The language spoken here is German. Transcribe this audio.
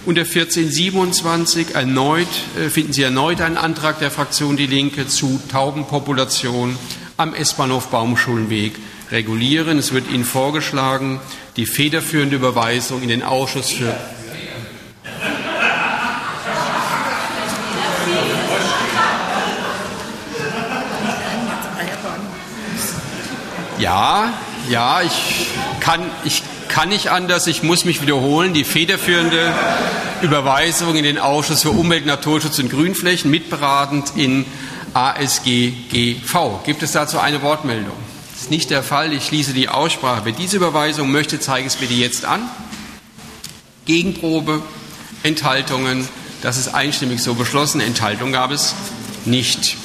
Unter 1427 finden Sie erneut einen Antrag der Fraktion Die Linke zu Taubenpopulation am S-Bahnhof Baumschulenweg regulieren. Es wird Ihnen vorgeschlagen, die federführende Überweisung in den Ausschuss für... Ja, ich kann nicht anders, ich muss mich wiederholen. Die federführende Überweisung in den Ausschuss für Umwelt, Naturschutz und Grünflächen, mitberatend in ASG-GV. Gibt es dazu eine Wortmeldung? Das ist nicht der Fall. Ich schließe die Aussprache. Wer diese Überweisung möchte, zeige es bitte jetzt an. Gegenprobe, Enthaltungen. Das ist einstimmig so beschlossen. Enthaltung gab es nicht.